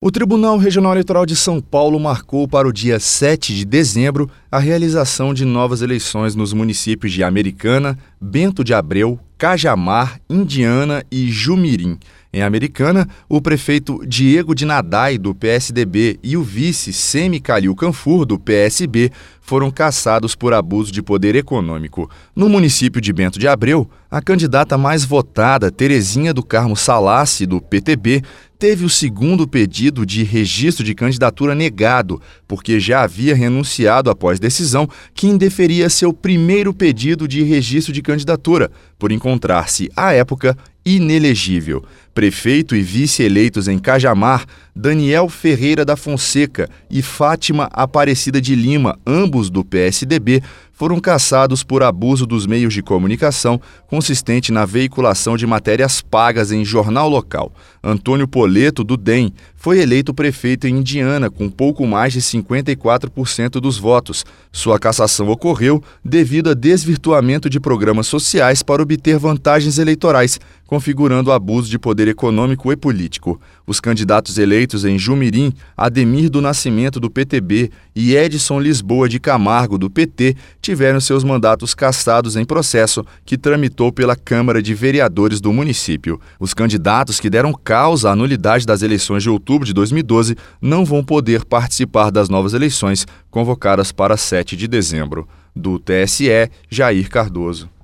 O Tribunal Regional Eleitoral de São Paulo marcou para o dia 7 de dezembro a realização de novas eleições nos municípios de Americana, Bento de Abreu, Cajamar, Indiana e Jumirim. Em Americana, o prefeito Diego de Nadai, do PSDB, e o vice Semi Calil Canfur, do PSB, foram cassados por abuso de poder econômico. No município de Bento de Abreu, a candidata mais votada, Terezinha do Carmo Salassi, do PTB, teve o segundo pedido de registro de candidatura negado, porque já havia renunciado após decisão que indeferia seu primeiro pedido de registro de candidatura, por encontrar-se, à época, inelegível. Prefeito e vice eleitos em Cajamar, Daniel Ferreira da Fonseca e Fátima Aparecida de Lima, ambos do PSDB, foram cassados por abuso dos meios de comunicação, consistente na veiculação de matérias pagas em jornal local. Antônio Poleto, do DEM, foi eleito prefeito em Indiana com pouco mais de 54% dos votos. Sua cassação ocorreu devido a desvirtuamento de programas sociais para obter vantagens eleitorais, configurando abuso de poder econômico e político. Os candidatos eleitos em Jumirim, Ademir do Nascimento, do PTB, e Edson Lisboa de Camargo, do PT, tiveram seus mandatos cassados em processo que tramitou pela Câmara de Vereadores do município. Os candidatos que deram causa à nulidade das eleições de outubro de 2012 não vão poder participar das novas eleições convocadas para 7 de dezembro. Do TSE, Jair Cardoso.